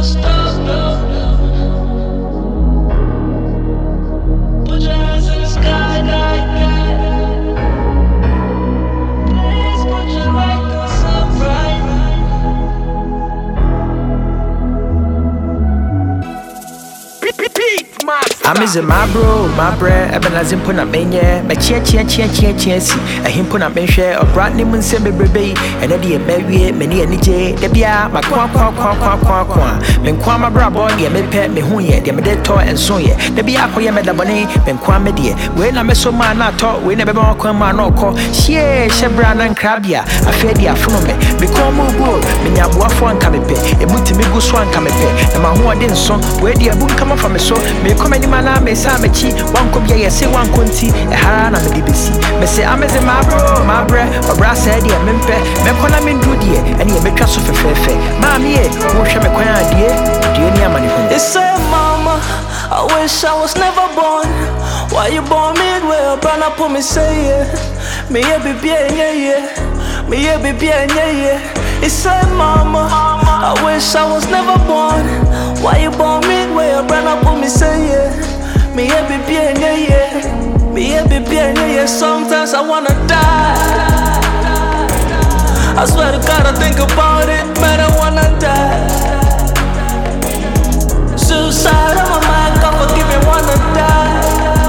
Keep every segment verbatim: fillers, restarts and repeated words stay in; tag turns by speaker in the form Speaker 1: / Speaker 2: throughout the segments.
Speaker 1: I'm is my bro, my bread, I've been as in put up mania, my cheer, cheer, cheer, cheer, cheer, a him put up men share, or brought name and semi baby, and a dear baby, many and J, the bia, my qua qua qua qua qua qua, men qua my bra boy, me pet me who ye, the dead toy and so ye, the bia for ye med the bonnet, men qua me dear, when I'm so man not talk, we never more come man or call, share, shebran and crabia, a fair dear from me, me call move good, me nabua for one come pay, a multimigo swan come pay, and my who didn't so, where dear book come from me so, me come any man. Me say me chi one could be say one kunti e hara na me D B C me say I'm say my bro my bro obra say dia me mpe me kona me ndu die ene ye betwa so fefefe ma me e wo hwe me kwan adie die ni amani ho.
Speaker 2: They say mama I wish I was never born. Why you born midway brother up me say yeah me ye be bien yeah yeah me ye be bien yeah yeah. They say mama I wish I was never born. Why you born midway brother up me say yeah me yeah be bien yeah yeah me yeah be bien yeah yeah. Sometimes I wanna die. I swear to God I think about it, man I wanna die. Suicide on my mind, God forgive me, wanna die.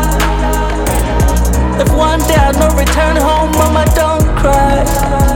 Speaker 2: If one day I no return home, mama don't cry.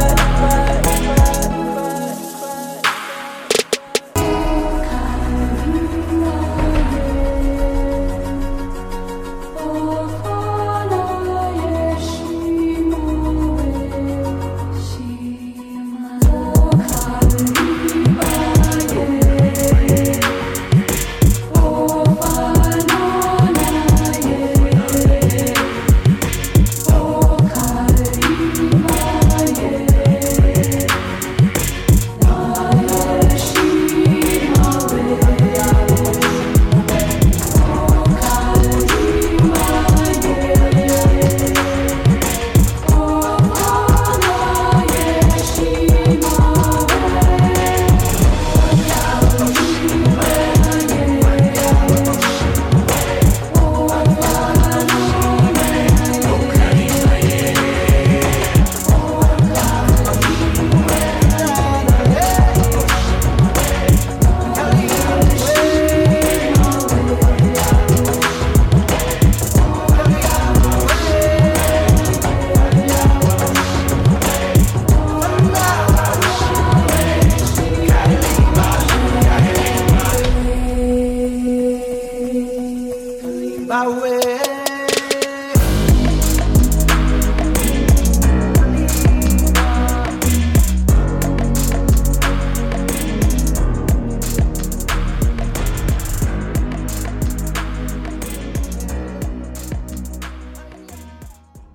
Speaker 1: My way.